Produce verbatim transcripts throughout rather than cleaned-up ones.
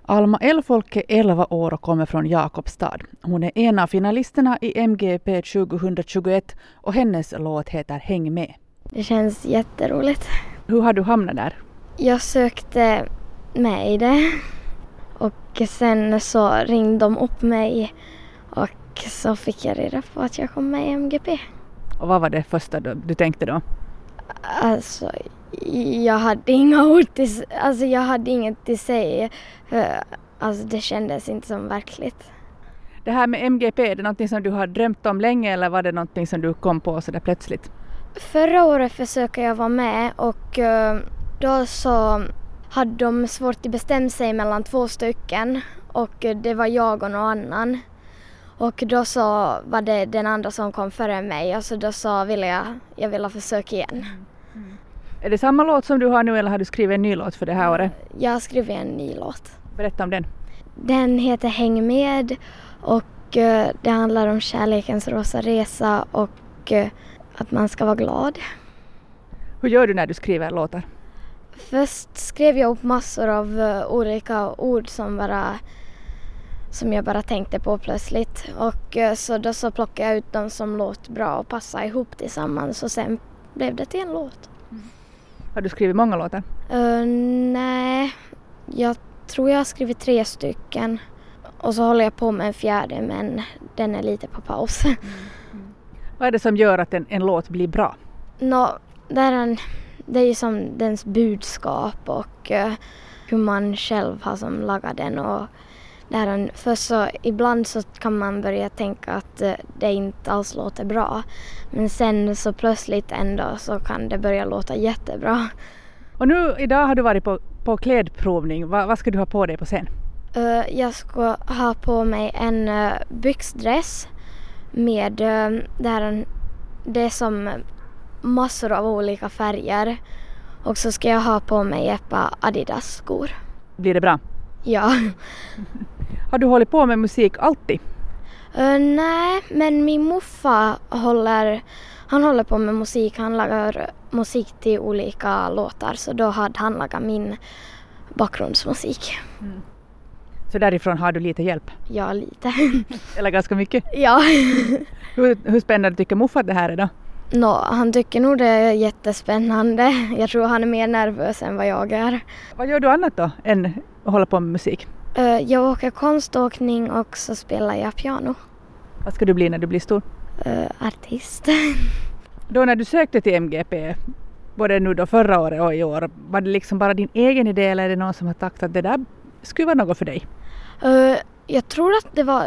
Alma Elfolk är elva år och kommer från Jakobstad. Hon är en av finalisterna i M G P tjugohundratjugoett och hennes låt heter Häng med. Det känns jätteroligt. Hur har du hamnat där? Jag sökte med i det och sen så ringde de upp mig och så fick jag reda på att jag kom med i M G P. Och vad var det första du, du tänkte då? Alltså, jag hade inga ord till, alltså jag hade inget till sig. Alltså det kändes inte som verkligt. Det här med M G P, är det någonting som du har drömt om länge eller var det någonting som du kom på så där plötsligt? Förra året försökte jag vara med och då så hade de svårt att bestämma sig mellan två stycken och det var jag och någon annan. Och då så var det den andra som kom före mig och så då så ville jag, jag ville försöka igen. Mm. Mm. Är det samma låt som du har nu eller har du skrivit en ny låt för det här året? Jag har skrivit en ny låt. Berätta om den. Den heter Häng med och uh, det handlar om kärlekens rosa resa och uh, att man ska vara glad. Hur gör du när du skriver låtar? Först skrev jag upp massor av uh, olika ord som bara som jag bara tänkte på plötsligt och uh, så då så plockade jag ut dem som låt bra och passade ihop tillsammans och sen blev det till en låt. Mm. Har du skrivit många låtar? Uh, nej, jag tror jag har skrivit tre stycken och så håller jag på med en fjärde men den är lite på paus. Mm. Mm. Vad är det som gör att en, en låt blir bra? No, det, är en, det är ju som dens budskap och uh, hur man själv har som lagat den och där en, för så ibland så kan man börja tänka att uh, det inte alls låter bra men sen så plötsligt ändå så kan det börja låta jättebra. Och nu idag har du varit på, på klädprovning. Va, vad ska du ha på dig på scen? Uh, jag ska ha på mig en uh, byxdress med uh, där en, det är som massor av olika färger och så ska jag ha på mig ett par Adidas-skor. Blir det bra? Ja. Har du hållit på med musik alltid? Uh, nej, men min muffa håller, han håller på med musik. Han lagar musik till olika låtar så då hade han lagat min bakgrundsmusik. Mm. Så därifrån har du lite hjälp? Ja, lite. Eller ganska mycket? Ja. hur, hur spännande tycker Muffa att det här är då? No, han tycker nog det är jättespännande. Jag tror han är mer nervös än vad jag är. Vad gör du annat då än att hålla på med musik? Uh, jag åker konståkning och så spelar jag piano. Vad ska du bli när du blir stor? Uh, artist. Då när du sökte till M G P, både nu då förra året och i år, var det liksom bara din egen idé eller är det någon som har sagt att det där skulle vara något för dig? Uh, jag tror att det var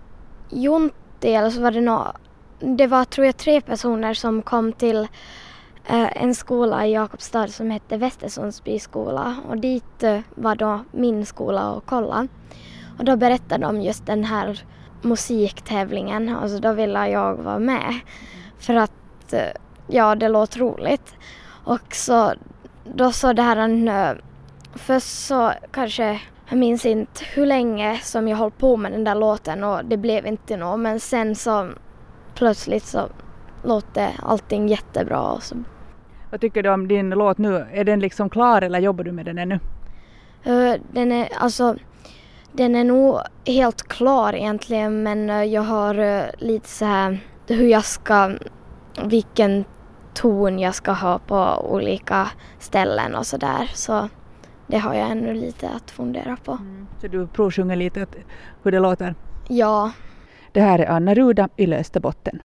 Jonte eller så var det något. Det var tror jag tre personer som kom till uh, en skola i Jakobstad som hette Västersundsby skola och dit uh, var då min skola och kolla. Och då berättade de just den här musiktävlingen och så då ville jag vara med för att uh, ja, det låter roligt. Och så då så det här en uh, först så kanske jag minns inte hur länge som jag höll på med den där låten och det blev inte något men sen så plötsligt så låter allting jättebra. Och så. Vad tycker du om din låt nu? Är den liksom klar eller jobbar du med den ännu? Uh, den är alltså den är nog helt klar egentligen men uh, jag har uh, lite så här hur jag ska vilken ton jag ska ha på olika ställen och så där så det har jag ännu lite att fundera på. Mm. Så du provsjunger lite hur det låter? Ja. Det här är Anna Ruda i Lösterbotten.